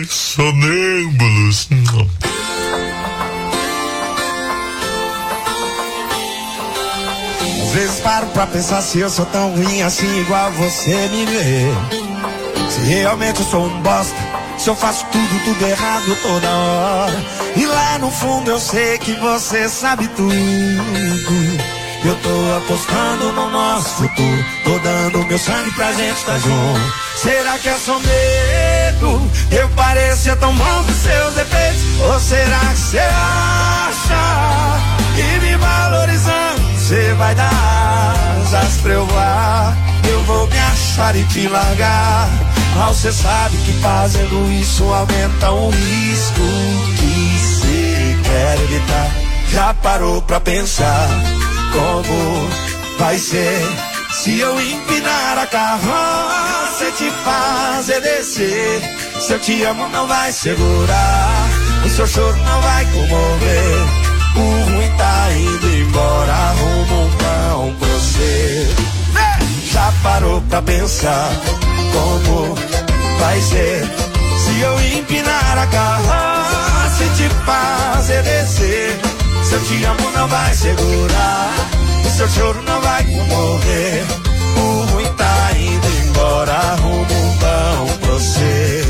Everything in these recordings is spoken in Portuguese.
Sonâmbulos. Às vezes paro pra pensar se eu sou tão ruim assim igual você me vê. Se realmente eu sou um bosta, se eu faço tudo errado toda hora. E lá no fundo eu sei que você sabe tudo. Eu tô apostando no nosso futuro, tô dando meu sangue pra gente estar junto. Será que é só medo? Eu parecia tão bom com seus defeitos. Ou será que você acha que me valorizando você vai dar asas pra eu voar? Eu vou me achar e te largar. Mas você sabe que fazendo isso aumenta o risco que você quer evitar. Já parou pra pensar como vai ser se eu empinar a carroça e te fazer descer? Se eu te amo não vai segurar, o seu choro não vai comover. O ruim tá indo embora, arruma um pão pra você. Já parou pra pensar como vai ser se eu empinar a carroça e te fazer descer? Se eu te amo não vai segurar, o seu choro não vai comover. O ruim tá indo embora, arruma um pão pra você.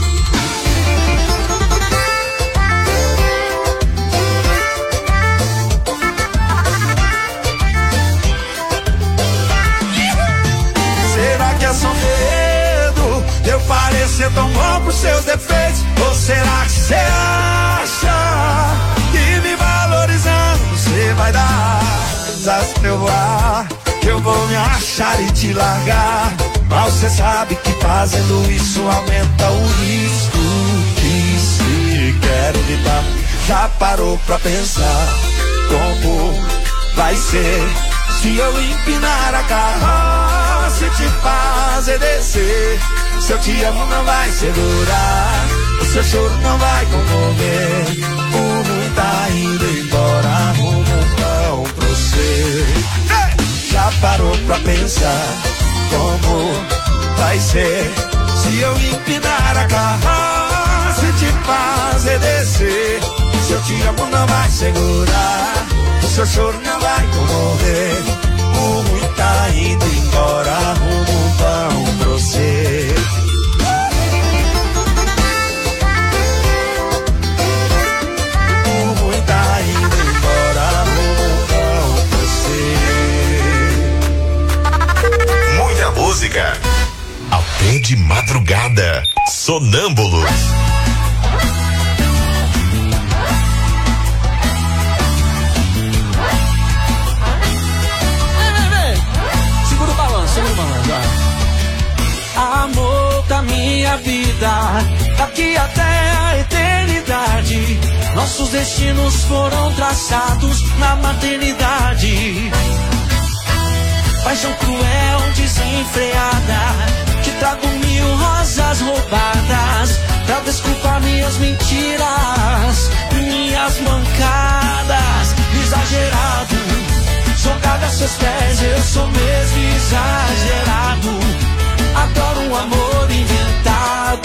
Será que é só medo? Eu parecer tão bom pros seus defeitos? Ou será que você acha que me valorizando você vai dar asas pra eu voar? Eu vou me achar e te largar. Mas você sabe que fazendo isso aumenta o risco que se quer evitar. Já parou pra pensar como vai ser se eu empinar a carroça e te fazer descer? Se eu te amo não vai segurar, o seu choro não vai comover. O ruim tá indo embora, arruma um pão pra você. Já parou pra pensar como vai ser se eu empinar a carroça e te fazer descer? Se eu te amo não vai segurar, o seu choro não vai comover. O ruim tá indo embora, arruma um pão pra você. O ruim tá indo embora, arruma um pão pra você. Muita música até de madrugada. Sonâmbulos. Amor da minha vida, daqui até a eternidade, nossos destinos foram traçados na maternidade. Paixão cruel, desenfreada, te trago 1000 rosas roubadas pra desculpar minhas mentiras, minhas mancadas. Exagerado, jogado a seus pés, eu sou mesmo exagerado. Adoro um amor inventado.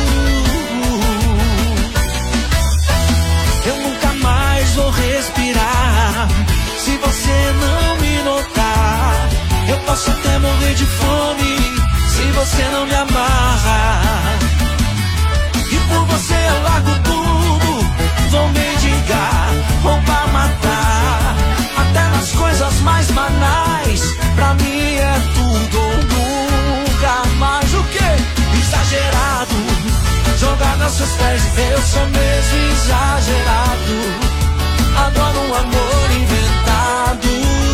Eu nunca mais vou respirar se você não me notar. Eu posso até morrer de fome se você não me amarrar. E por você eu largo tudo, vou mendigar, roubar, matar, até nas coisas mais banais. Pra mim é tudo ou nunca mais. O quê? Exagerado, jogado aos seus pés, eu sou mesmo exagerado. Adoro um amor inventado.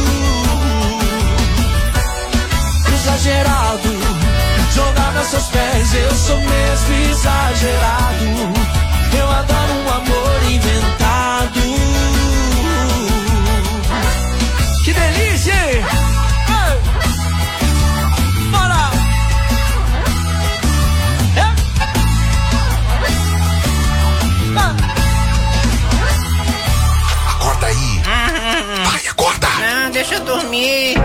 Exagerado, jogado aos seus pés, eu sou mesmo exagerado. Eu adoro um amor inventado. Que delícia! Ei! Bora! Acorda aí. Vai, acorda. Não, deixa eu dormir.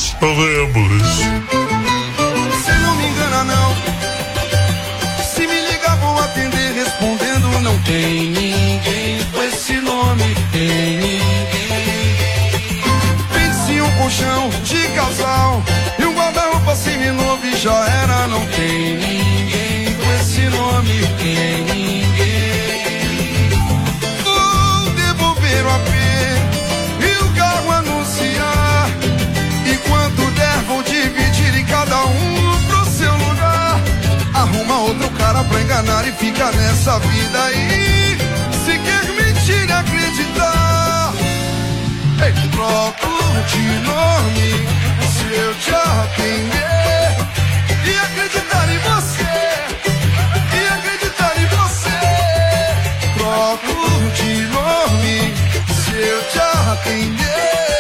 Sonâmbulos. Você não me engana não, se me tem ninguém com esse nome, tem ninguém. Pense um colchão de casal e um guarda-roupa seminovo e já era, não Tem ninguém com esse nome, tem ninguém. Vou devolver o AP e o carro anunciar, e quanto der vou dividir em cada um pro seu lugar. Arruma outro cara pra enganar e fica nessa vida aí. Se quer mentir e acreditar, ei, troco de nome se eu te atender e acreditar em você, e acreditar em você. Troco de nome se eu te atender.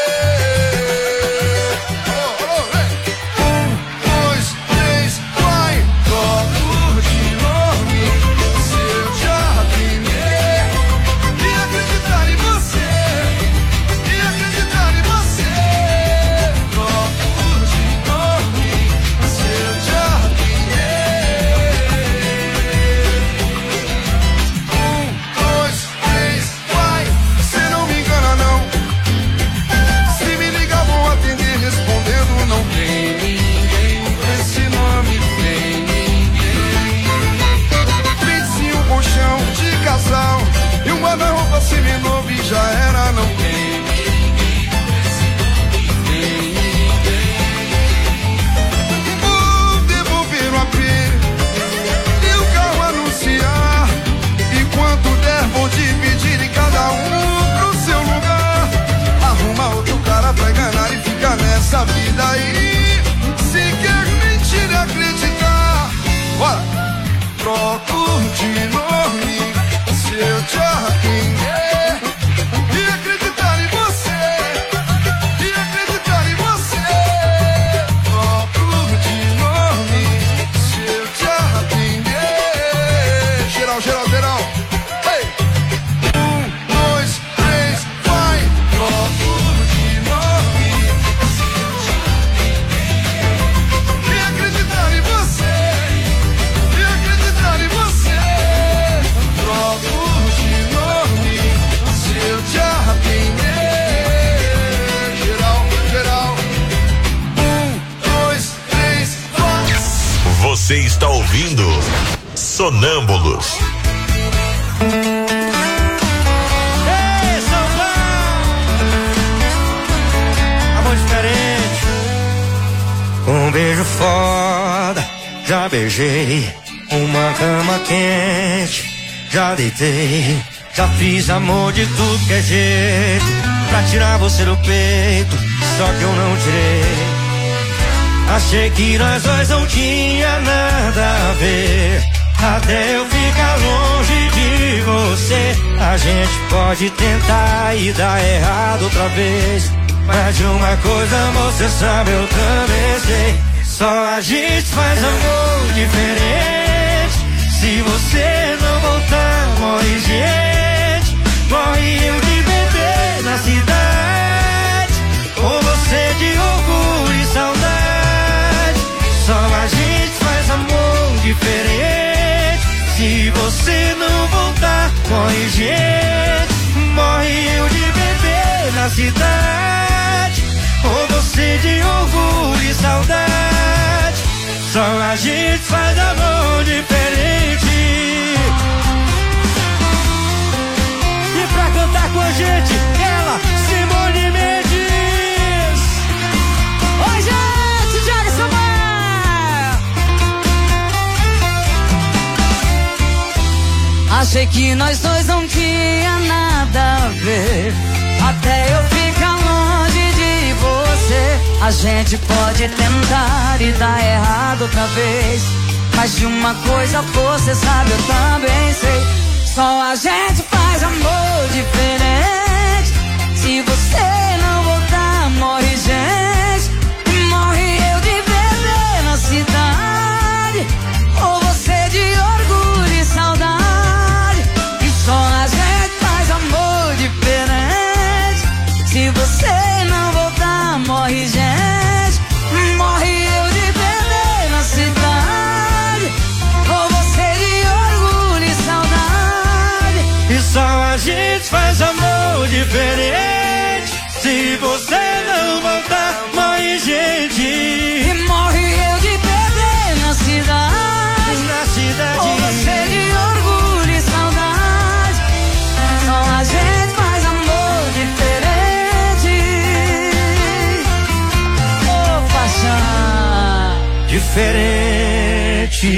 E um guarda-roupa seminovo e já era, não tem ninguém com esse nome, tem ninguém. Vou devolver o AP e o carro anunciar, e quanto der vou dividir em cada um pro seu lugar. Arruma outro cara pra enganar e fica nessa vida aí. Se quer mentir e acreditar, bora! Troco de nome se eu te atender e acreditar em você, e acreditar em você. Troco de nome se eu te atender. Geral, geral, geral. Ei! 1, 2, 3, vai! Troco de nome se eu te atender e acreditar em você, e acreditar em você. Troco te atender. Geral, geral. 1, 2, 3, 4. Você está ouvindo Sonâmbulos. Ei, São Paulo! Amor diferente. Um beijo foda, já beijei. Uma cama quente, já deitei. Já fiz amor de tudo que é jeito pra tirar você do peito, só que eu não tirei. Achei que nós dois não tinha nada a ver, até eu ficar longe de você. A gente pode tentar e dar errado outra vez, mas de uma coisa você sabe, eu também sei. Só a gente faz amor diferente. Se você não voltar, morre gente. Morre eu de bebê na cidade, ou você de orgulho e saudade. Só a gente faz amor diferente. Se você não voltar, morre gente. Morre eu de bebê na cidade, ou você de orgulho e saudade. Só a gente faz amor diferente. E pra cantar com a gente, ela, Simone Mendes. Oi, gente, Joga Samar. Achei que nós dois não tinha nada a ver, até eu ficar longe de você. A gente pode tentar e dar errado outra vez, mas de uma coisa você sabe, eu também sei. Só a gente faz amor diferente. Se você não voltar, morre gente. Morre eu de bebê na cidade, ou você de orgulho e saudade. E só a gente faz amor diferente. Se você não voltar, morre gente. Morre eu de bebê na cidade, ou você de orgulho e saudade. a gente faz amor diferente. Se você não voltar, morre gente. E morre eu de bebê na cidade. Na cidade. Ou você de orgulho e saudade. Só a gente faz amor diferente. Oh, paixão diferente.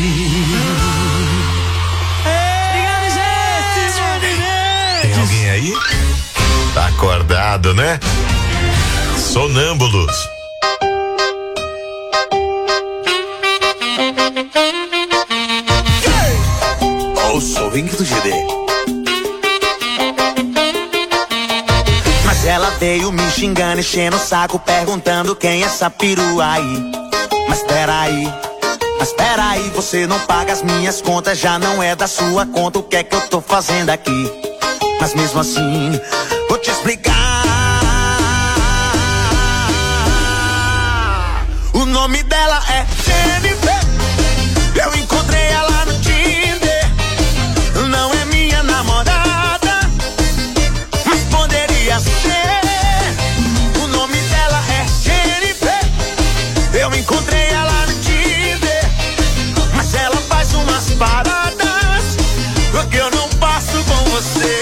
Obrigado, gente. Tem alguém aí? Tá acordado, né? Sonâmbulos. Ouça o ringue do GD. Mas ela veio me xingando, enchendo o saco, perguntando quem é essa perua aí. Mas peraí, você não paga as minhas contas, já não é da sua conta, o que é que eu tô fazendo aqui? Mas mesmo assim, vou te explicar. O nome dela é Jennifer. Eu encontrei ela no Tinder. Não é minha namorada, mas poderia ser. O nome dela é Jennifer. Eu encontrei ela no Tinder, mas ela faz umas paradas que eu não passo com você.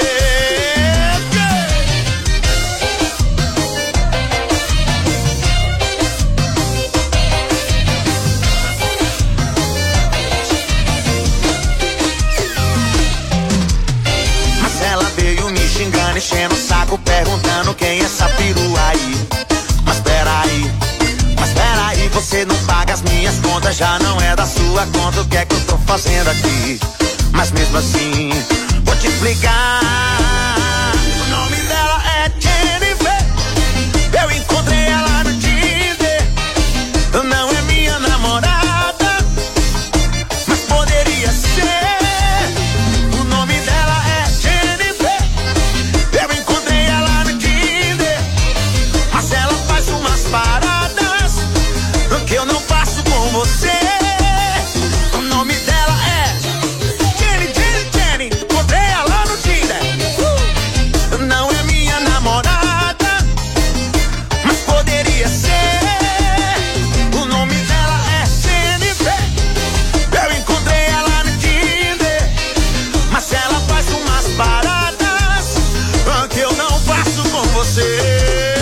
Enchendo o saco, perguntando quem é essa perua aí. Mas peraí, você não paga as minhas contas, já não é da sua conta, o que é que eu tô fazendo aqui? Mas mesmo assim, vou te explicar. O nome dela é Jennifer. Eu encontrei ela no Tinder. Não é minha namorada, mas poderia ser. O nome dela é Jennifer. Eu encontrei ela no Tinder, mas ela faz umas paradas que eu não faço com você. O nome dela é Jenny. Encontrei ela no Tinder. Não é minha namorada, mas poderia ser. O nome dela é Jennifer. Eu encontrei ela no Tinder, mas ela faz umas paradas que eu não faço com você.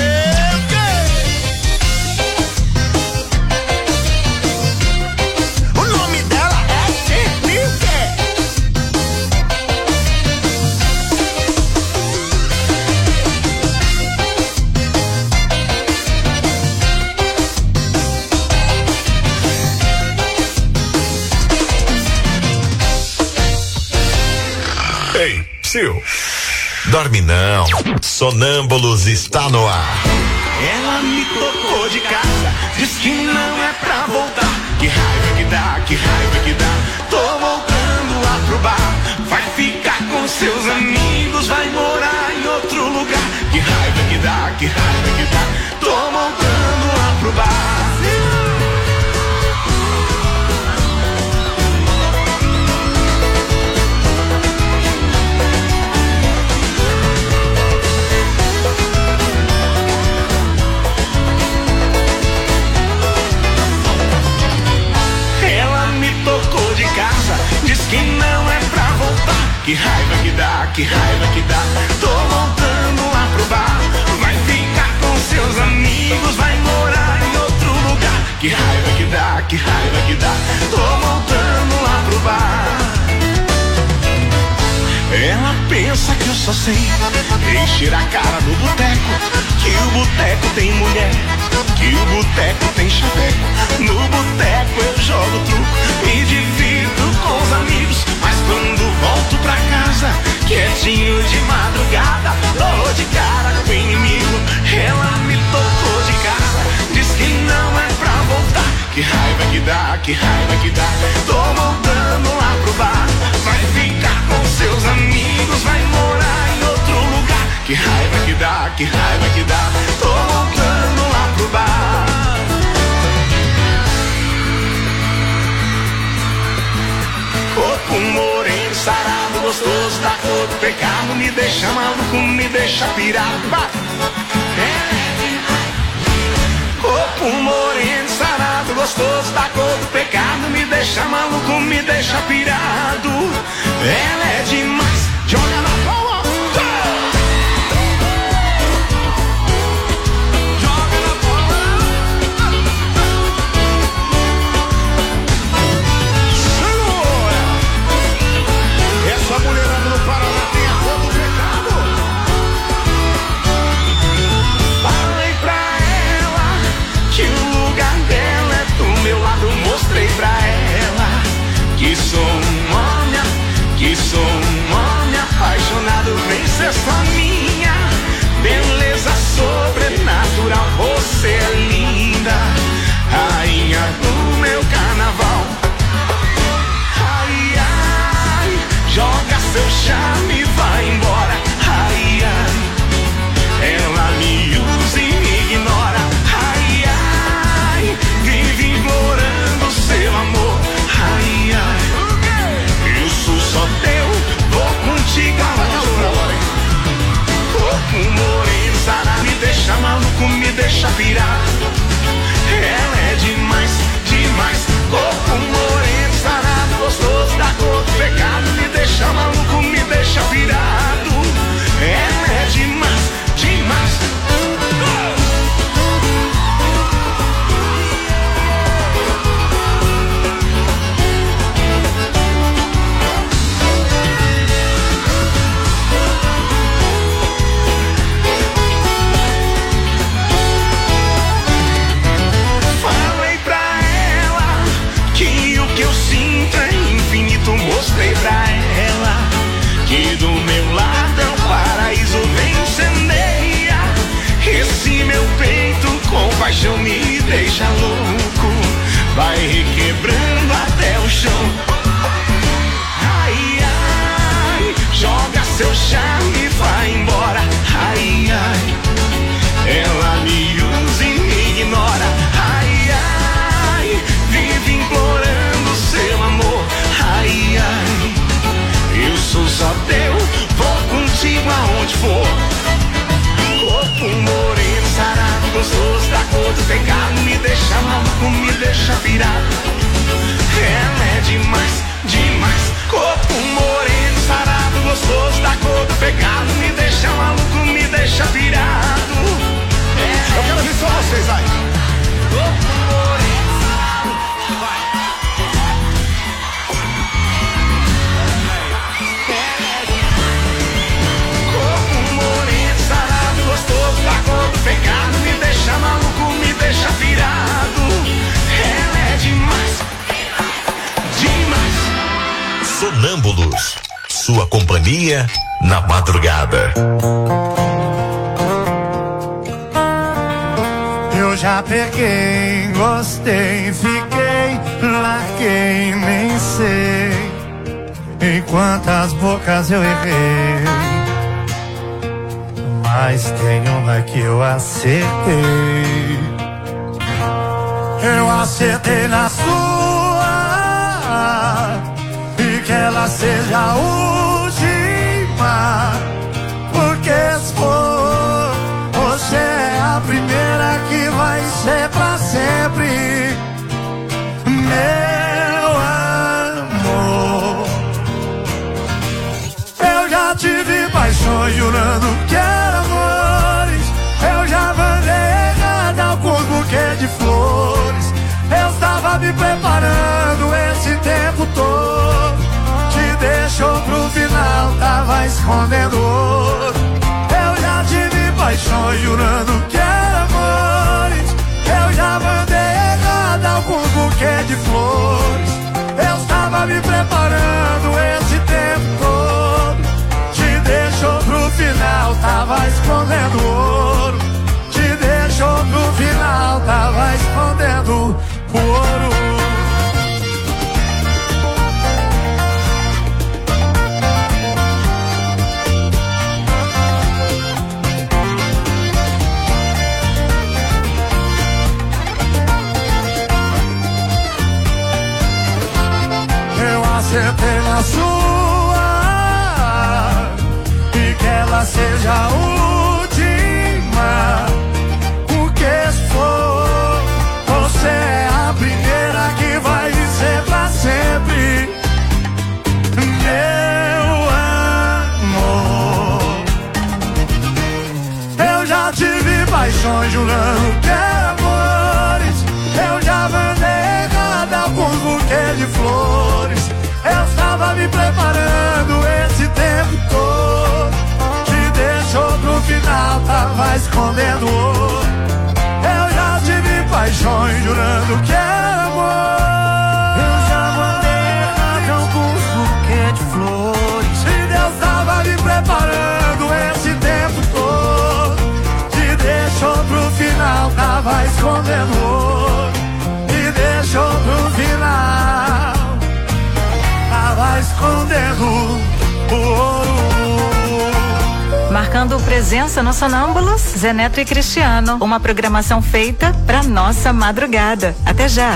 O nome dela é Jennifer. Ei, Sil. Dorme não. Sonâmbulos está no ar. Ela me tocou de casa, diz que não é pra voltar. Que raiva que dá, que raiva que dá. Tô voltando lá pro bar. Vai ficar com seus amigos, vai morar em outro lugar. Que raiva que dá, que raiva que dá. Tô voltando lá pro bar. Tocou de casa, diz que não é pra voltar. Que raiva que dá, que raiva que dá. Tô voltando lá pro bar. Vai ficar com seus amigos, vai morar em outro lugar. Que raiva que dá, que raiva que dá. Tô voltando lá pro bar. Ela pensa que eu só sei encher a cara no boteco. Que o boteco tem mulher, que o boteco tem chaveco. No boteco eu jogo truco, me divirto com os amigos. Mas quando volto pra casa, quietinho de madrugada, dou de cara com o inimigo. Ela me tocou de casa, diz que não é pra voltar. Que raiva que dá, que raiva que dá. Tô voltando lá pro bar. Vai ficar com seus amigos, vai morar em outro lugar. Que raiva que dá, que raiva que dá. Tô voltando lá pro bar. Corpo moreno, sarado, gostoso da cor cor do pecado, me deixa maluco, me deixa pirado. Corpo moreno, sarado, gostoso da cor do pecado, me deixa maluco, me deixa pirado. Ela é demais, joga na palma. Joga na palma. Segura. Essa mulherada no Paraná tem a cor do pecado. Falei pra que o lugar dela é do meu lado, mostrei pra ela que sou um homem apaixonado, vem ser só minha, beleza sobrenatural, você é linda, rainha do meu carnaval. Ai, ai, joga seu charme e vai embora, ai, ai, ela me usa e me ignora. Vive implorando seu amor. Ai, ai, eu sou só teu, vou contigo aonde for. Corpo moreno, sarado, me deixa maluco, me deixa pirado. Ela é demais, demais. Corpo moreno, sarado, gostoso da cor do pecado, me deixa maluco, me deixa pirado. Ela é demais, demais. Mostrei pra ela que do meu lado é o paraíso, vem incendeia esse meu peito com paixão, me deixa louco, vai requebrando até o chão. Ai, ai, joga seu charme e vai embora. Ai, ai, ela me usa e me ignora. Ai, ai, vive implorando seu amor. Ai, ai, eu sou só teu, vou contigo aonde for. Corpo moreno, sarado, gostoso da cor do pecado, me deixa maluco, me deixa pirado. Ela é demais, demais. Corpo moreno, sarado, gostoso da cor do pecado, me deixa maluco, me deixa pirado. Eu quero ver só vocês aí. Corpo moreno, sarado, vai. Gostoso da cor do pecado, me deixa maluco, me deixa pirado. Ela é demais, demais. Sonâmbulos, sua companhia na madrugada. Eu já peguei, gostei, fiquei, larguei, nem sei em quantas bocas eu errei. Mas tem uma que eu acertei. Eu acertei na sua, e que ela seja a última. Porque se for, você é a primeira que vai ser pra sempre. Meu amor, eu já tive paixões jurando que era amores. Eu já mandei errada com um buquê de flores. Eu estava me preparando esse tempo todo. Te deixou pro final, tava escondendo ouro. Eu já tive paixões jurando que era amores. Eu já mandei errada com um buquê de flores. Eu estava me preparando esse tempo todo. Te deixou pro final, tava escondendo ouro. Te deixou pro final, tava escondendo ouro. Eu acertei na sua, ela seja a última. Porque se for, você é a primeira que vai dizer pra sempre: meu amor. Eu já tive paixões jurando que era amores. Eu já mandei errado alguns buquês de flores. Eu estava me preparando esse tempo todo. Te deixou pro final, tava escondendo o outro. Eu já tive paixões jurando que era amor. Eu já mandei errado alguns buquês de flores. E Deus tava me preparando esse tempo todo. Te deixou pro final, tava escondendo o outro. Me deixou pro final, tava escondendo o ouro. Marcando presença no Sonâmbulos, Zé Neto e Cristiano. Uma programação feita pra nossa madrugada. Até já.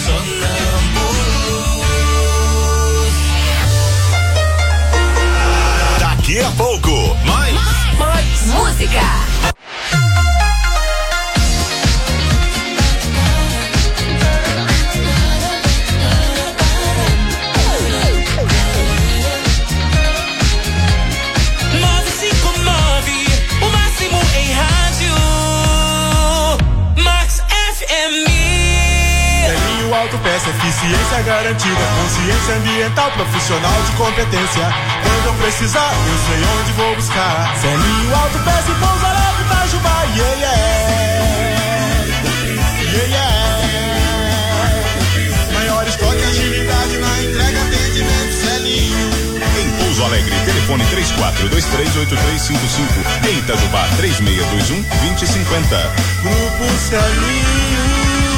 Daqui a pouco, mais música. Autopeça, eficiência garantida, consciência ambiental, profissional de competência. Quando eu precisar, eu sei onde vou buscar. Celinho Autopeça e Pouso Alegre, Itajubá, yeah, yeah, yeah. Maior estoque, agilidade na entrega, atendimento, Celinho. em Pouso Alegre, telefone 34238355. Em Itajubá, 3621-2050. Grupo Celinho.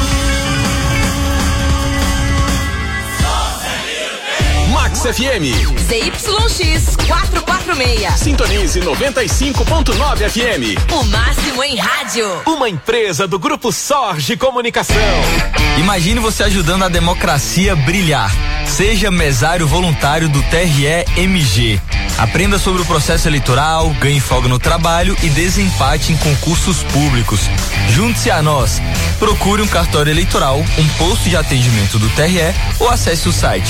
Max FM. ZYX 446. Sintonize 95.9 FM. O máximo em rádio. Uma empresa do Grupo Sorge Comunicação. Imagine você ajudando a democracia a brilhar. Seja mesário voluntário do TRE-MG. Aprenda sobre o processo eleitoral, ganhe folga no trabalho e desempate em concursos públicos. Junte-se a nós. Procure um cartório eleitoral, um posto de atendimento do TRE ou acesse o site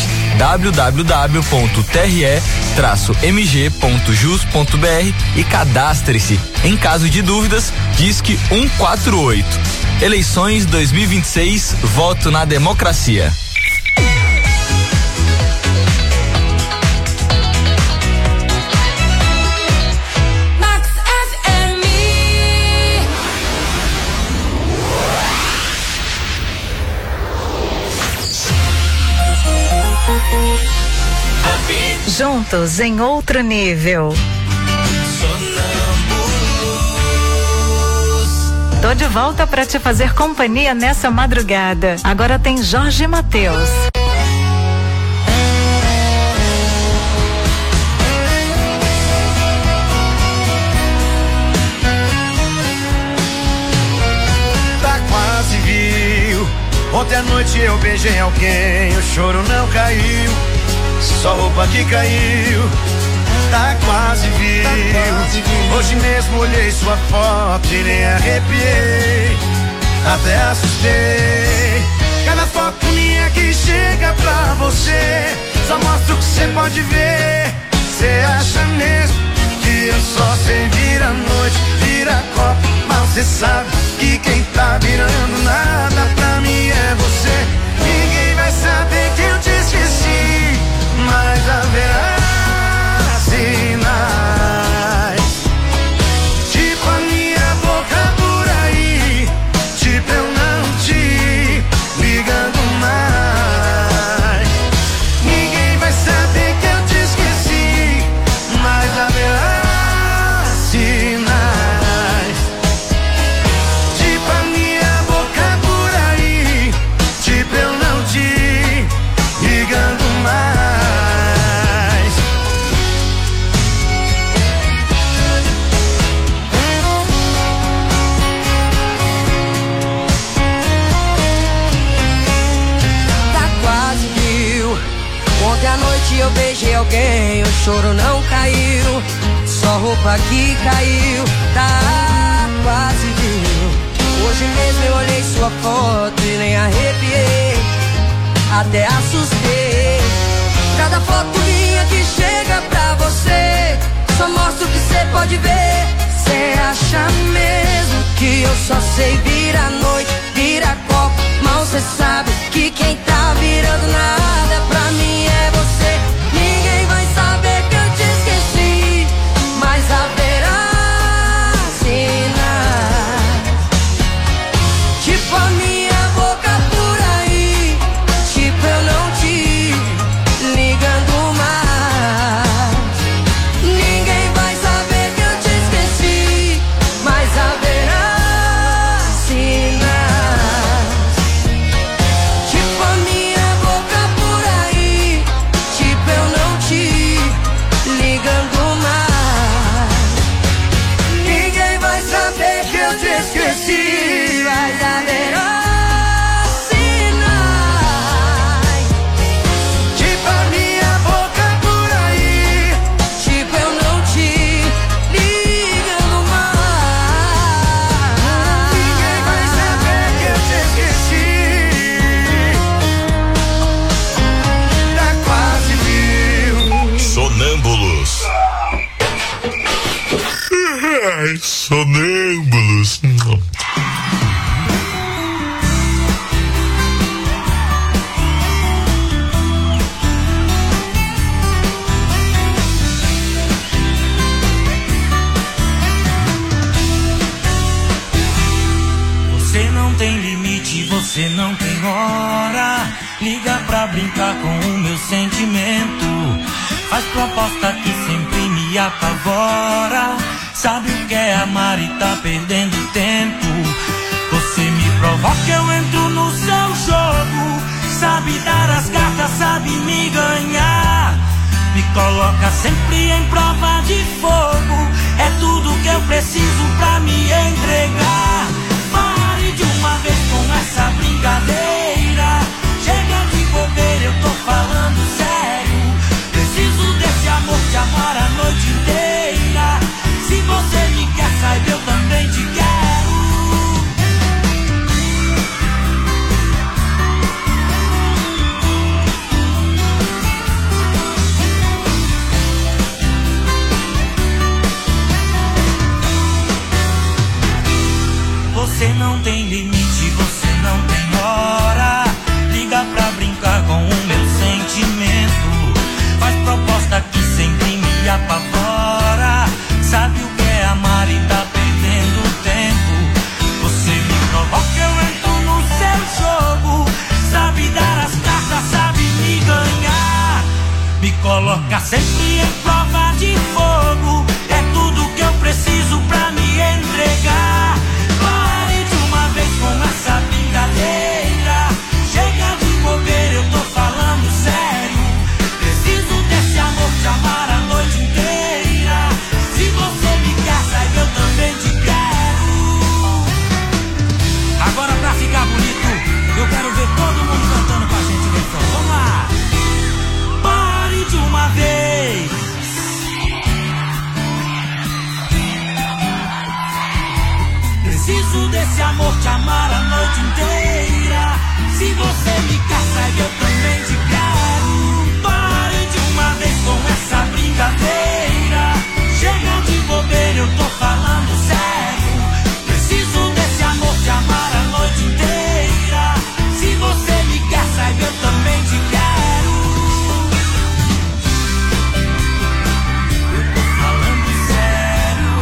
www.tre-mg.jus.br e cadastre-se. Em caso de dúvidas, disque 148. Eleições 2026, voto na democracia. Juntos em outro nível. Tô de volta para te fazer companhia nessa madrugada. Agora tem Jorge Mateus. Tá quase viu. Ontem à noite eu beijei alguém, o choro não caiu. Só roupa que caiu, tá quase viu. Hoje mesmo olhei sua foto e nem arrepiei, até assustei. Cada foto minha que chega pra você só mostra o que você pode ver. Cê acha mesmo que eu só sei virar noite, virar copo, mas cê sabe que quem tá virando nada pra mim é você. Ninguém vai saber que eu te esqueci, mas haverá sinais, tipo a minha boca por aí, tipo eu não te ligando mais. Ninguém vai saber que eu te esqueci, mas haverá sinais, tipo a minha boca por aí, tipo eu não te ligando mais. Ontem à noite eu beijei alguém, o choro não caiu. Só roupa que caiu, tá quase viu. Hoje mesmo eu olhei sua foto e nem arrepiei, até assustei. Cada foto minha que chega pra você só mostra o que cê pode ver. Cê acha mesmo que eu só sei virar noite, virar copo? Mal cê sabe que quem tá virando nada pra mim é você. Ninguém vai saber que eu te esqueci, mas haverá sinais, tipo a minha boca por aí, tipo eu não te ligando mais. Ninguém vai saber que eu te esqueci, mas haverá sinais, tipo a minha boca por aí, tipo eu não te ligando mais. Ninguém vai saber que eu te esqueci, mas haverá sinais, tipo a minha boca por aí, tipo eu não te ligando mais. Ninguém vai saber que eu te esqueci, tá quase viu. Sonâmbulos. Ai, sonâmbulos. Você não tem limite, você não tem hora. Liga pra brincar com o meu sentimento. Faz proposta que sempre me apavora. Sabe o que é amar e tá perdendo tempo. Você me provoca, eu entro no seu jogo. Sabe dar as cartas, sabe me ganhar. Me coloca sempre em prova de fogo. É tudo que eu preciso pra me entregar. Pare de uma vez com essa brincadeira. Chega de bobeira, eu tô falando sério. Preciso desse amor, te amar a noite inteira. Se você me quer, saiba, eu também te quero. Você não tem limite, você não tem hora. Liga pra brincar com o meu sentimento. Faz proposta que sempre me apavora. Sabe o que é amar e tá perdendo tempo. Você me provoca, eu entro no seu jogo. Sabe dar as cartas, sabe me ganhar. Me coloca sempre em prova de fogo. É tudo que eu preciso pra me entregar. Pare de uma vez com essa brincadeira. Chega de bobeira, eu tô falando sério. Preciso desse amor, te amar a noite inteira. Se você me quer, saiba, eu também te quero. Agora pra ficar bonito, eu quero ver todo mundo cantando com a gente nesse som. Vamos lá! Pare de uma vez. Preciso desse amor, te amar a noite inteira. Se você me quer, saiba, eu também te quero. Pare de uma vez com essa brincadeira. Chega de bobeira, eu tô falando sério. Preciso desse amor, te amar a noite inteira. Se você me quer, saiba, eu também te quero. Eu tô falando sério.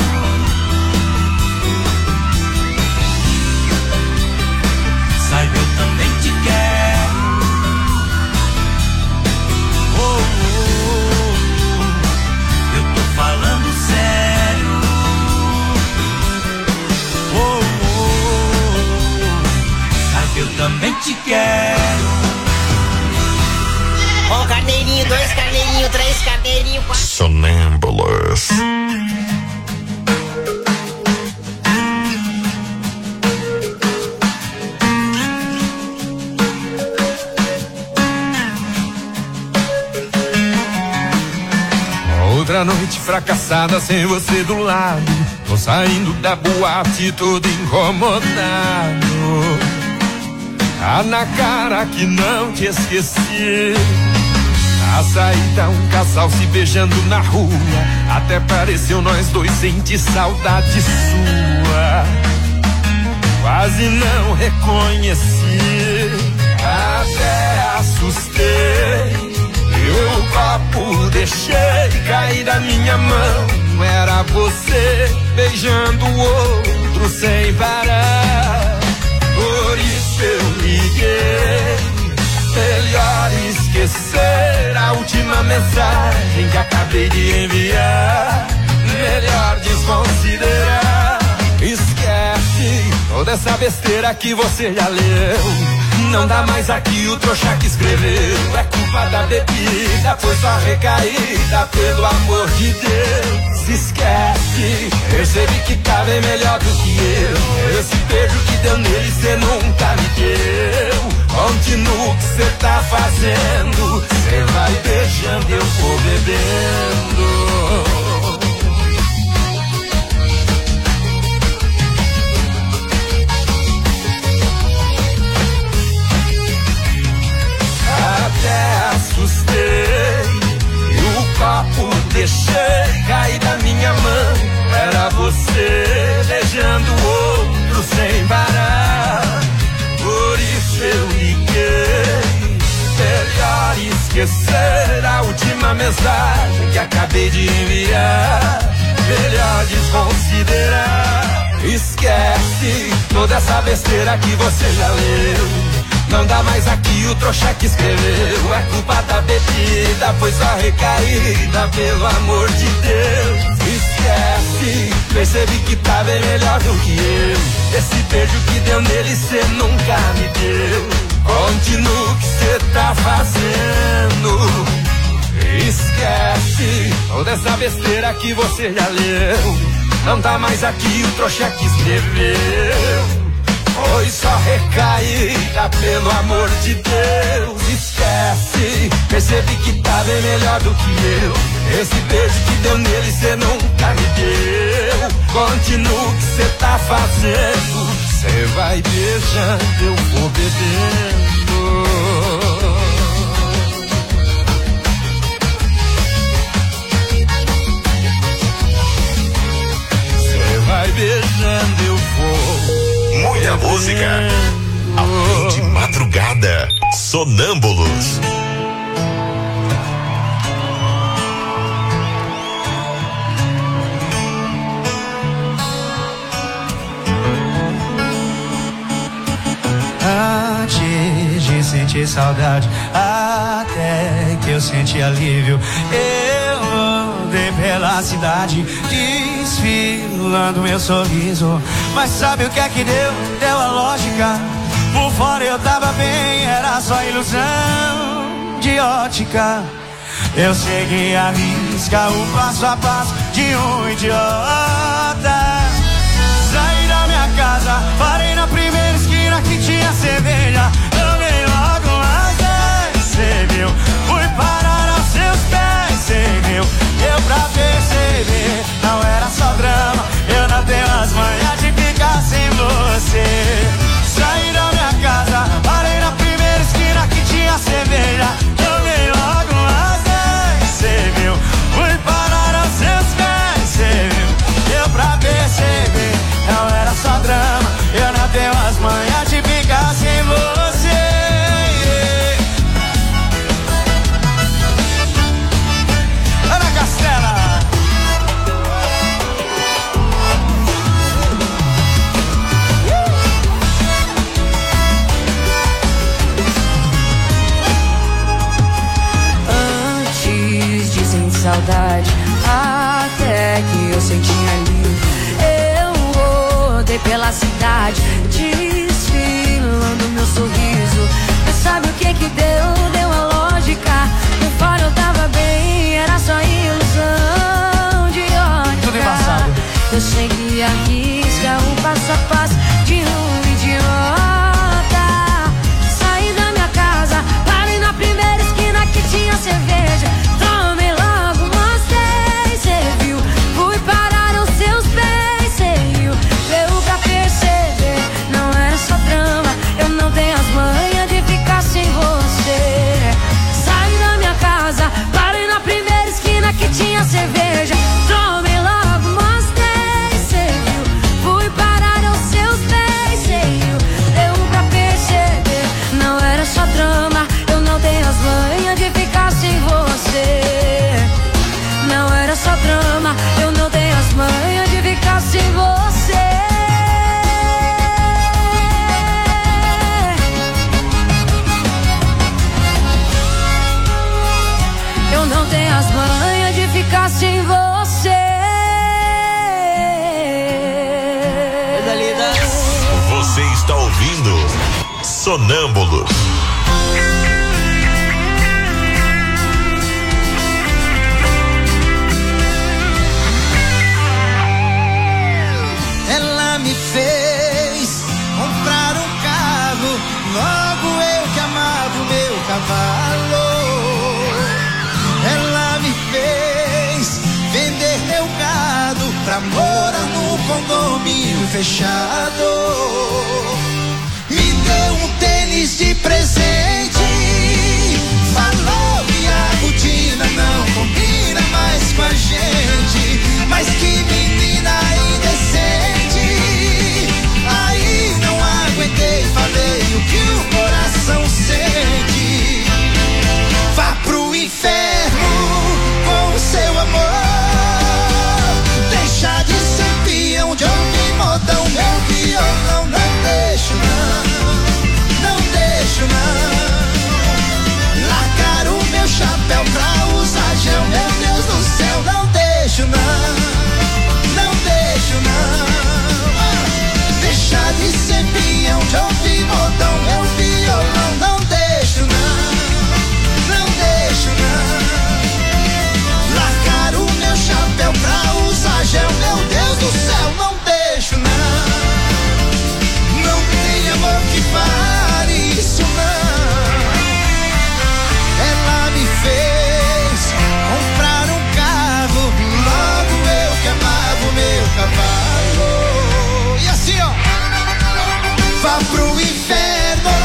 Saiba, eu também te quero. Oh, oh, oh. Eu tô falando sério. Oh, oh, oh. Saiba, eu também te quero. Um carneirinho, dois carneirinhos, três carneirinhos, quatro. Sonâmbulos. Outra noite fracassada sem você do lado. Tô saindo da boate todo incomodado. Tá na cara que não te esqueci. Na saída um casal se beijando na rua. Até pareceu nós dois sentir saudade sua. Quase não reconheci, até assustei. Eu o copo deixei cair da minha mão. Era você beijando o outro sem parar. Por isso eu liguei. Melhor esquecer a última mensagem que acabei de enviar. Melhor desconsiderar. Esquece toda essa besteira que você já leu. Não dá mais aqui o trouxa que escreveu. É culpa da bebida, foi só recaída, pelo amor de Deus. Se esquece, percebi que tá bem melhor do que eu. Esse beijo que deu nele cê nunca me deu. Continua o que cê tá fazendo. Cê vai beijando, eu vou bebendo. Até assustei e o copo deixei cair da minha mão. Era você beijando o outro sem parar. Por isso eu liguei. Melhor esquecer a última mensagem que acabei de enviar. Melhor desconsiderar. Esquece toda essa besteira que você já leu. Não dá mais aqui o trouxa que escreveu. É culpa da bebida, foi só recaída, pelo amor de Deus. Esquece, percebi que tá bem melhor do que eu. Esse beijo que deu nele cê nunca me deu. Continua o que cê tá fazendo. Esquece toda essa besteira que você já leu. Não dá mais aqui o trouxa que escreveu. Foi só recaída, pelo amor de Deus. Esquece, percebi que tá bem melhor do que eu. Esse beijo que deu nele cê nunca me deu. Continua o que cê tá fazendo. Cê vai beijando, eu vou bebendo. Cê vai beijando, eu vou. Muita música. Além de madrugada. Sonâmbulos. Antes de sentir saudade, até que eu senti alívio, eu andei pela cidade desfilando meu sorriso. Mas sabe o que é que deu? Deu a lógica. Por fora eu tava bem, era só ilusão de ótica. Eu segui a risca, o passo a passo de um idiota. Saí da minha casa, parei na primeira esquina que tinha cerveja. Tomei logo umas 10, cê viu? Fui parar aos seus pés, cê viu? Deu pra perceber, não era só drama. Eu não tenho as manhas de ficar sem você. Saí da minha casa, parei na primeira esquina que tinha cerveja. Tomei logo umas 10, cê viu? Fui parar aos seus pés, cê viu? Deu pra perceber, não era só drama. Eu não tenho as manhas de ficar sem você. Ana Castela. Saudade, até que eu senti alívio. Eu rodei pela cidade, desfilando meu sorriso. Mas sabe o que que deu? Deu a lógica. Por fora eu tava bem, era só ilusão de ótica. Tudo embaçado. Eu segui a risca, um passo a passo de um idiota. Saí da minha casa, parei na primeira esquina que tinha cerveja. Tomei logo umas 10, cê viu? Você está ouvindo Sonâmbulos. Ela me fez comprar um carro, logo eu que amava o meu cavalo. Ela me fez vender meu gado pra morar no condomínio fechado. Me deu um tênis de presente, falou que a rotina não combina mais com a gente. Mas que menina indecente, aí não aguentei, falei o que o coração sente. Vá pro inferno com o seu amor, deixa de ser peão de ouvir modão, meu violão. Não deixo não, não deixo não. Largar o meu chapéu pra usar gel, meu Deus do céu. Não deixo não, não deixo não. Deixa de ser peão de ouvir modão, meu violão. Não deixo não, não deixo não. Largar o meu chapéu pra usar gel, meu Deus do céu. Não deixo não, não tem amor que pare isso não. Ela me fez comprar um carro, logo eu que amava o meu cavalo. E assim ó, vá pro inferno,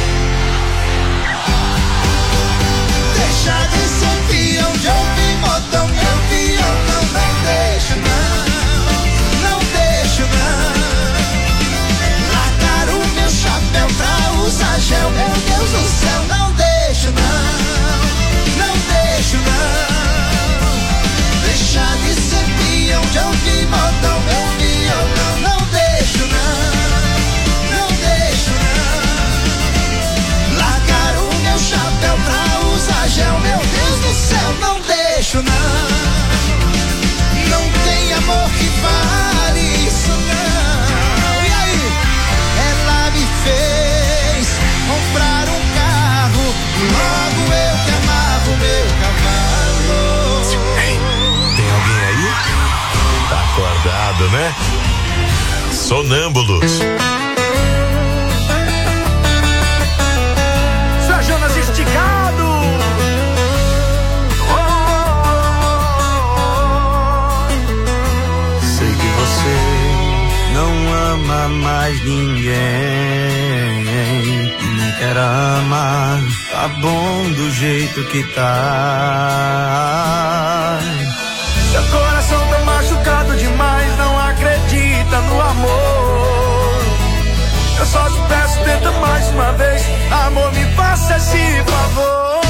deixa de ser peão de ouvir modão, meu violão. Não deixo não, não deixo não. Largar o meu chapéu pra usar gel, meu Deus do céu. Não deixo não, não deixo não. Deixa de ser peão de ouvir modão, meu violão. Não deixo não, não deixo não. Largar o meu chapéu pra usar gel, meu Deus do céu. Não deixo não, não tem amor que pare isso não. E aí? Ela me fez comprar um carro, logo eu que amava o meu cavalo. Ei, tem alguém aí? Tá acordado, né? Sonâmbulos. Só Jonas esticado. Sei que você não ama mais ninguém, nem quer amar, tá bom do jeito que tá. Seu coração tá machucado demais, não acredita no amor. Eu só te peço, tenta mais uma vez, amor, me faça esse favor.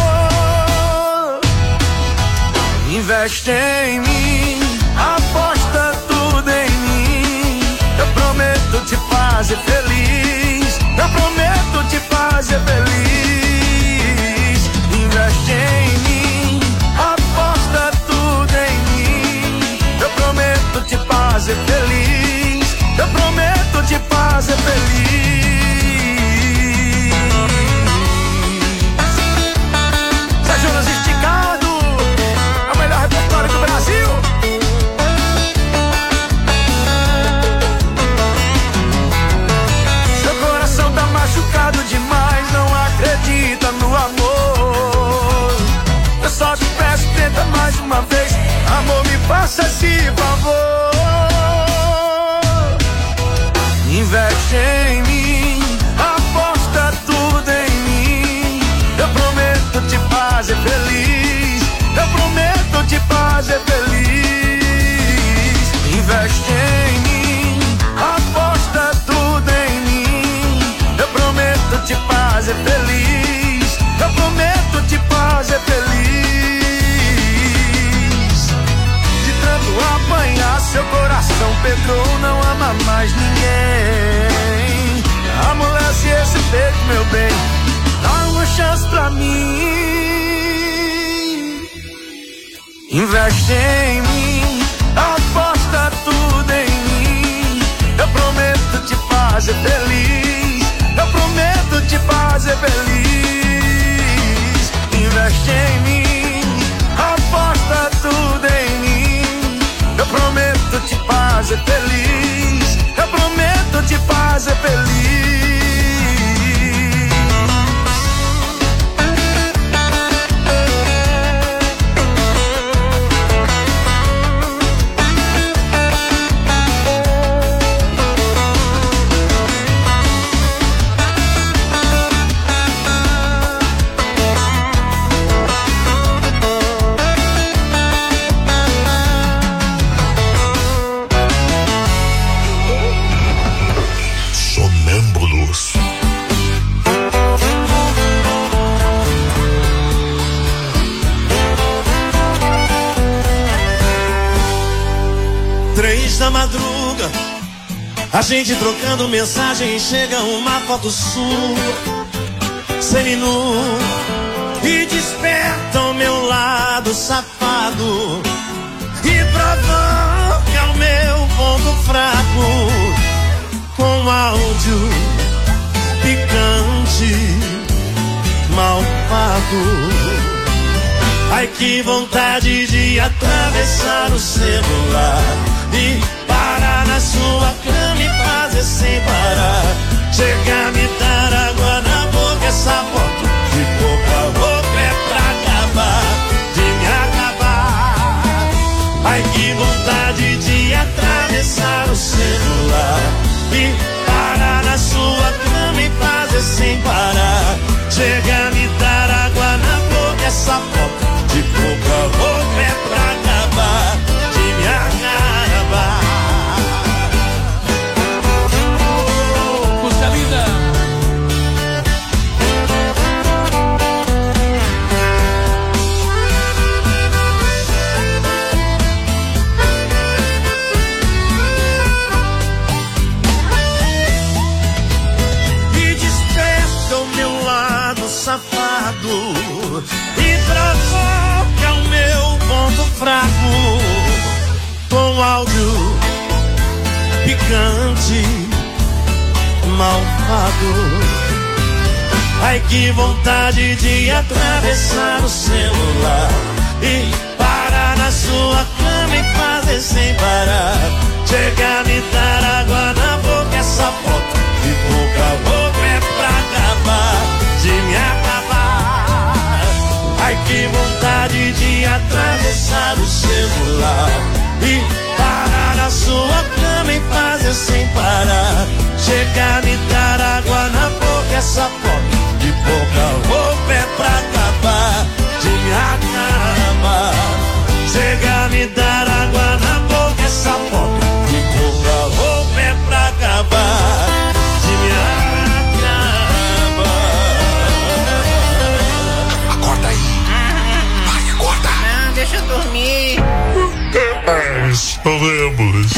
Investe em mim, aposta tudo em mim. Eu prometo te fazer feliz, eu prometo te fazer feliz. Investe em mim, aposta tudo em mim. Eu prometo te fazer feliz, eu prometo te fazer feliz. Zé Jonas esticado, é o melhor repertório do Brasil. Seu coração tá machucado demais, não acredita no amor. Eu só te peço, tenta mais uma vez, amor, me faça esse favor. Investe em mim, aposta tudo em mim. Eu prometo te fazer feliz, eu prometo te fazer feliz. Investe em mim, aposta tudo em mim. Eu prometo te fazer feliz, eu prometo te fazer feliz. De tanto apanhar, seu coração pegou, não ama mais ninguém. Amolece esse peito, meu bem, dá uma chance pra mim. Investe em mim, aposta tudo em mim. Eu prometo te fazer feliz, feliz. Eu prometo te fazer feliz. Sonâmbulos. Três da madruga, a gente trocando mensagem, chega uma foto sua, seminu, e desperta o meu lado safado, e provoca o meu ponto fraco, com áudio picante, malvado. Ai, que vontade de atravessar o celular e parar na sua cama e fazer sem parar. Chegar, me dar água na boca, essa foto de boca a boca é pra acabar, de me acabar. Ai, que vontade de atravessar o celular e parar na sua cama e fazer sem parar. Chegar, me dar água na boca, essa foto de boca a boca é pra acabar, de me acabar. Puxa linda. E desperta o meu lado safado e provoca o meu ponto fraco, com áudio picante, malvado. Ai, que vontade de atravessar o celular e parar na sua cama e fazer sem parar. Chegar, me dar água na boca, essa foto de boca a boca é pra acabar, de me acabar. Ai, que vontade de atravessar o celular e parar na sua cama e fazer sem parar. Chegar, me dar água na boca, essa foto de boca a boca é pra acabar, de me acabar. Chegar, me dar água na boca, essa foto de boca a boca é pra acabar, de me acabar. Acorda aí. Vai, acorda. Não, deixa eu dormir. Sonâmbulos.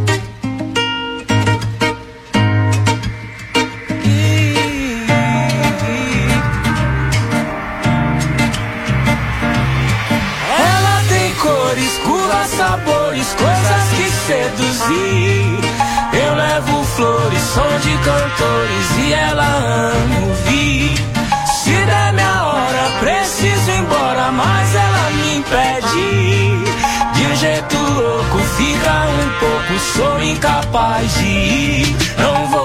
Ela tem cores, curvas, sabores, coisas que seduzir. Eu levo flores, som de cantores e ela ama ouvir. Se der minha hora, preciso ir embora, mas ela me impede. De um jeito louco, fica um pouco, sou incapaz de ir. Não vou.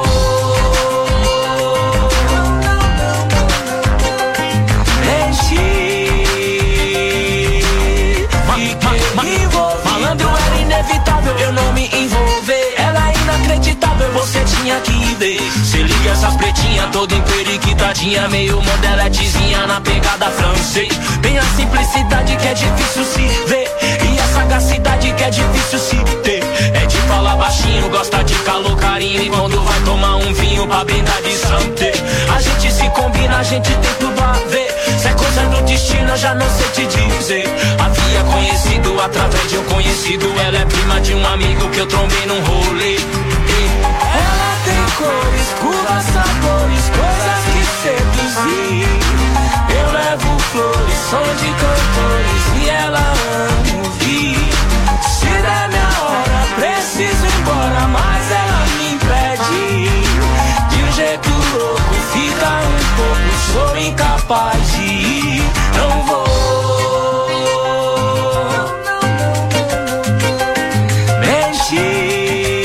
Malandro era inevitável, eu não me envolver. Ela é inacreditável, você tinha que ver. Se liga essa pretinha toda emperiquitadinha, meio modeletezinha na pegada francês. Bem a simplicidade que é difícil se ver, e a sagacidade que é difícil se ter. É de falar baixinho, gosta de calor, carinho, e quando vai tomar um vinho pra brindar de santé. A gente se combina, a gente tem tudo a ver. Se é coisa do destino, eu já não sei te dizer. Havia conhecido através de um conhecido. Ela é prima de um amigo que eu trombei num rolê. Ela tem cores, curvas, sabores, coisas que seduzir. Eu levo flores, som de cantores e ela ama ouvir. Se der minha hora, preciso ir embora, mas ela me impede. De um jeito louco, fica um pouco, sou incapaz de ir. Não vou. Mentir.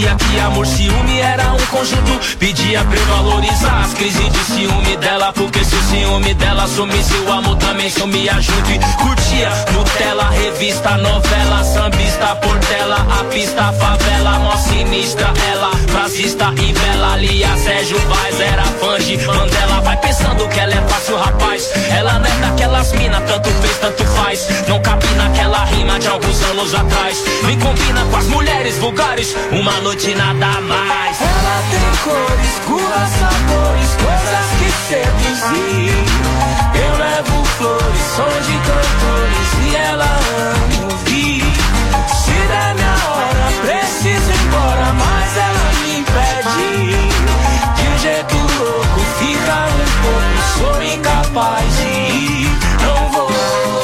dizia que amor, ciúme era um conjunto. Pedia pra eu valorizar as crises de ciúme dela, porque se o ciúme dela sumisse, o amor também sumia junto. E curtia Nutella, revista, novela, sambista, portela, a pista, favela, mó sinistra ela, frasista e bela. Lia Sérgio Vaz era fã de Mandela. Vai pensando que ela é fácil, rapaz. Ela não é daquelas mina, tanto fez, tanto faz. Não cabe naquela rima de alguns anos atrás. Me combina com as mulheres vulgares, uma noite nada mais. Ela tem cores, cura, sabores, coisas que seduzir. Eu levo flores, sons de cantores e ela ama ouvir. Se der minha hora, preciso ir embora, mas ela me impede. De um jeito louco, fica um pouco, sou incapaz de ir. Não vou.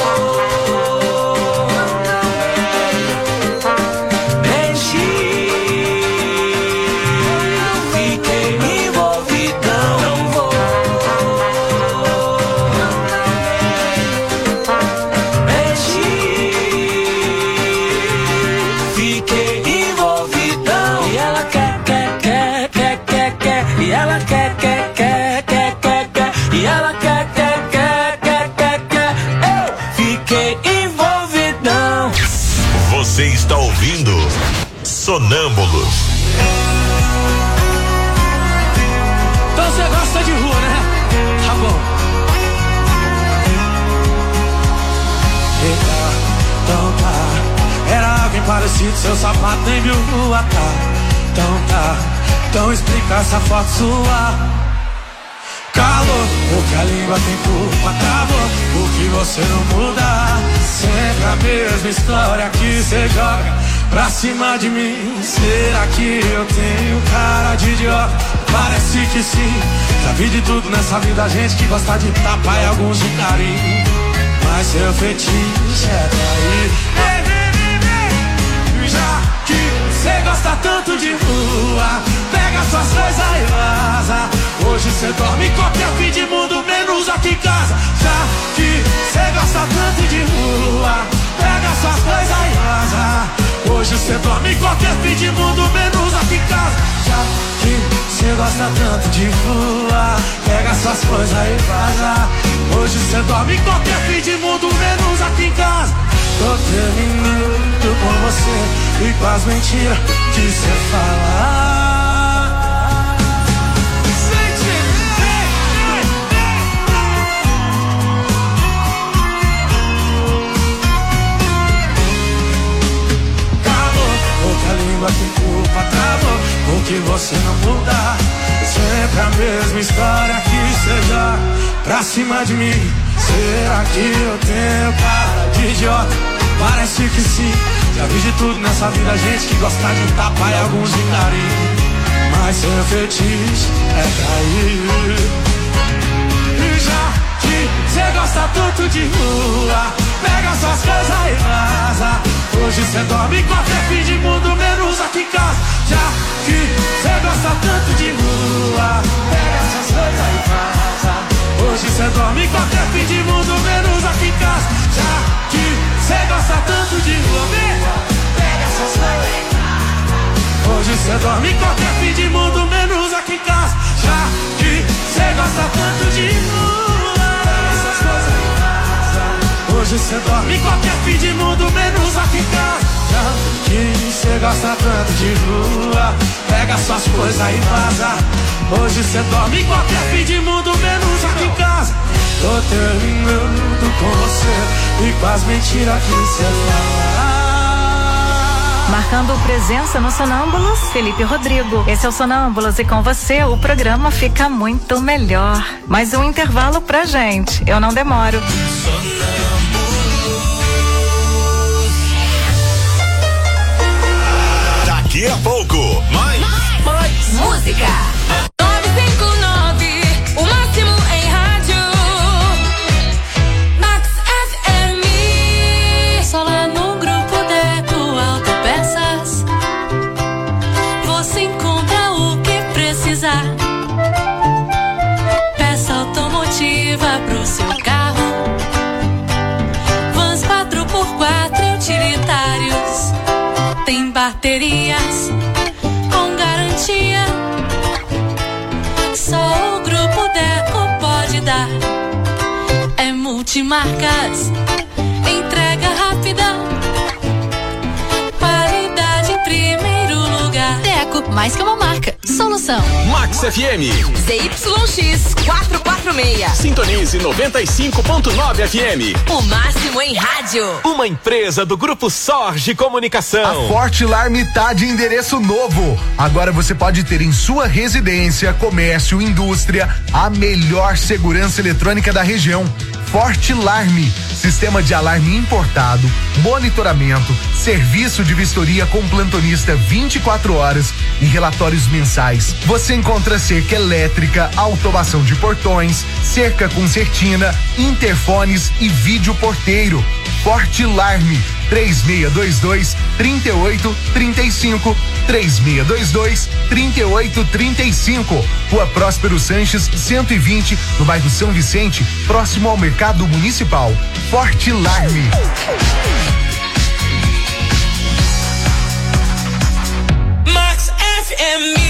Você está ouvindo Sonâmbulos. Então você gosta de rua, né? Tá bom. Eita, então tá. Era alguém parecido, seu sapato nem viu rua, tá. Então tá, então explica essa foto sua. Calor, porque a língua tem culpa, acabou, porque você não muda. Sempre a mesma história que você joga pra cima de mim. Será que eu tenho cara de idiota? Parece que sim. Já vi de tudo nessa vida, gente que gosta de tapar e alguns de carinho. Mas seu fetiche é trair. Já que você gosta tanto de rua, pega suas coisas e vaza. Hoje cê dorme em qualquer fim de mundo, menos aqui em casa. Já que cê gosta tanto de rua, pega suas coisas e vaza. Hoje cê dorme em qualquer fim de mundo, menos aqui em casa. Já que cê gosta tanto de rua, pega suas coisas e vaza. Hoje cê dorme em qualquer fim de mundo, menos aqui em casa. Tô terminando com você e com as mentiras que cê fala. A língua tem culpa, acabou, porque você não muda. Sempre a mesma história que você joga pra cima de mim. Será que eu tenho cara de idiota? Parece que sim. Já vi de tudo nessa vida, gente que gosta de tapar e alguns de carinho. Mas seu fetiche é trair. E já que você gosta tanto de rua, pega suas coisas e vaza. Hoje cê dorme em qualquer fim de mundo, menos aqui em casa. Já que cê gosta tanto de rua, pega suas coisas e vaza. Hoje cê dorme em qualquer fim de mundo, menos aqui em casa. Já que cê gosta tanto de rua, pega suas coisas e vaza. Hoje cê dorme em qualquer fim de mundo, menos aqui em casa. Já que cê gosta tanto de rua, pega suas coisas e vaza. Hoje cê dorme em qualquer fim de mundo, menos aqui em casa. Já que cê gosta tanto de rua, pega suas coisas e vaza. Hoje cê dorme em qualquer fim de mundo, menos aqui em casa. Tô terminando com você e com as mentiras que cê fala. Marcando presença no Sonâmbulos, Felipe Rodrigo. Esse é o Sonâmbulos e com você o programa fica muito melhor. Mais um intervalo pra gente, eu não demoro. Daqui a pouco, mais música. 959, o máximo em rádio. Max FM. Só lá no grupo Deco Autopeças você encontra o que precisar. Peça automotiva pro seu carro. Vans 4x4 utilitários. Tem baterias, Deco pode dar. É Multimarcas, entrega rápida, qualidade em primeiro lugar. Deco, mais que uma marca, solução. Max FM. ZYX 446. Sintonize 95.9 FM. O máximo em rádio. Uma empresa do Grupo Sorge Comunicação. A Forte Alarme tá de endereço novo. Agora você pode ter em sua residência, comércio, indústria, a melhor segurança eletrônica da região. Forte Alarme, sistema de alarme importado, monitoramento, serviço de vistoria com plantonista 24 horas e relatórios mensais. Você encontra cerca elétrica, automação de portões, cerca concertina, interfones e vídeo porteiro. Forte Alarme, 3622-3835, 3622-3835. Rua Próspero Sanches, 120, no bairro São Vicente, próximo ao Mercado Municipal. Forte Alarme. Max FM.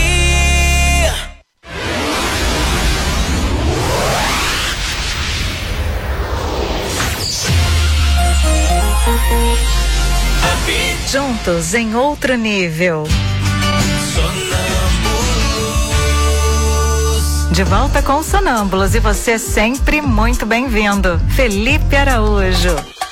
Juntos em outro nível. De volta com Sonâmbulos e você é sempre muito bem-vindo. Felipe Araújo.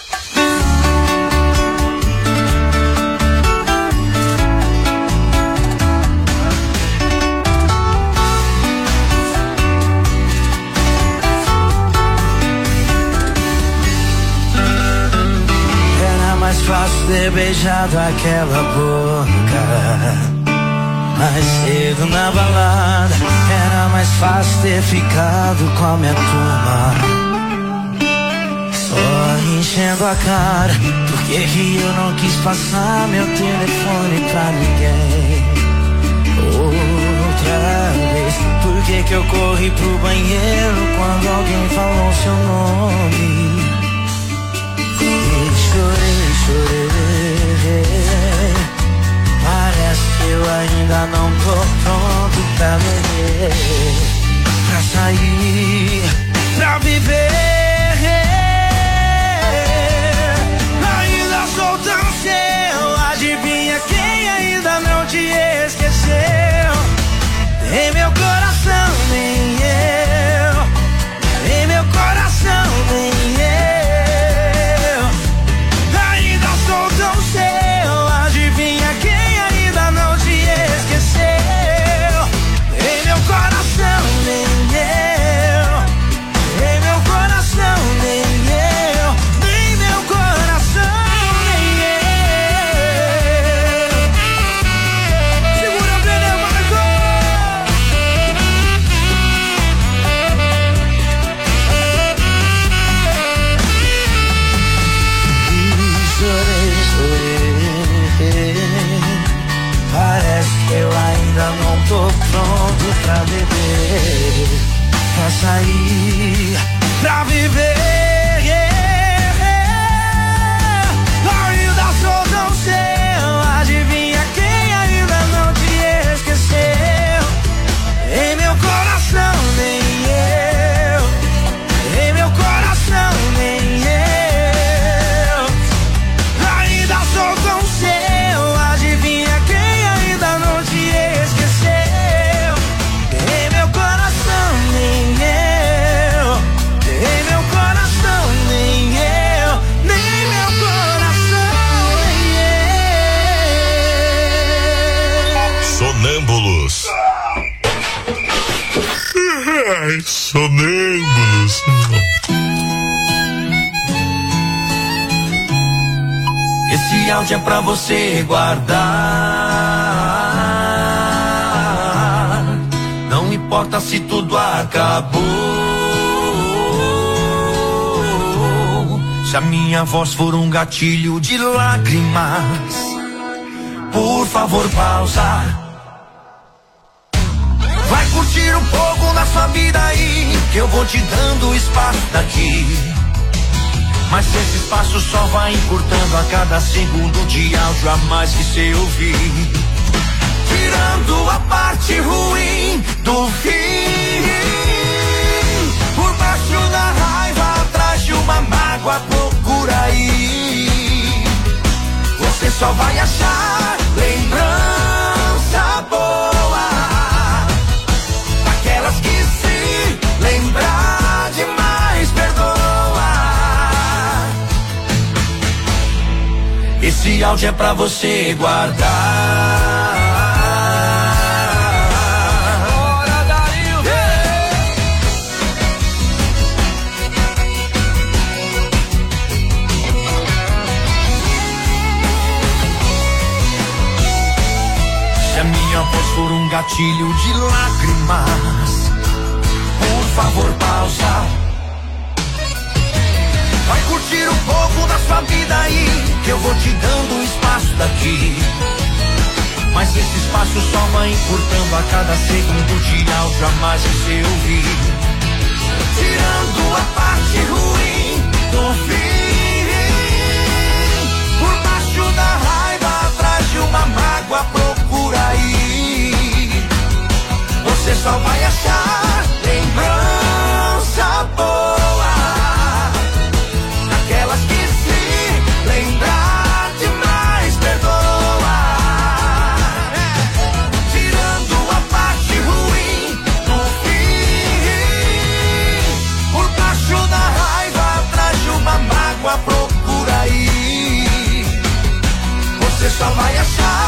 Mais fácil ter beijado aquela boca mais cedo na balada. Era mais fácil ter ficado com a minha turma, só enchendo a cara. Por que que eu não quis passar meu telefone pra ninguém outra vez? Por que que eu corri pro banheiro quando alguém falou seu nome? Chorei, parece que eu ainda não tô pronto pra beber, pra sair, pra viver. Ainda sou tão seu, adivinha quem ainda não te esqueceu? Em meu coração nem eu, em meu coração nem eu. Tô pronto pra beber, pra sair, pra viver. Ainda sou tão seu, adivinha quem ainda não te esqueceu? Em meu coração nem eu, em meu coração nem eu. Ainda sou tão seu, adivinha quem ainda não te esqueceu? Sonâmbulos. Ai, sonâmbulos. Esse áudio é pra você guardar. Não importa se tudo acabou. Se a minha voz for um gatilho de lágrimas, por favor pausa. Vai curtir um pouco da sua vida aí, que eu vou te dando espaço daqui. Mas esse espaço só vai encurtando a cada segundo de áudio a mais que cê ouvir, tirando a parte ruim do fim. baixo da raiva, atrás de uma mágoa, procura aí. Você só vai achar lembrança boa, aquelas que se lembrar demais perdoa. Esse áudio é pra você guardar. Se a minha voz for um gatilho de lágrimas, por favor pausa. Vai curtir um pouco da sua vida aí, que eu vou te dando espaço daqui. Mas esse espaço só vai encurtando a cada segundo de áudio a mais que você ouvir. Tirando a parte ruim do fim. Por baixo da raiva, atrás de uma mágoa, procura aí. Você só vai achar lembrança boa, aquelas que se lembrar demais perdoa. Tirando a parte ruim do fim. Por baixo da raiva, atrás de uma mágoa, procura aí. Você só vai achar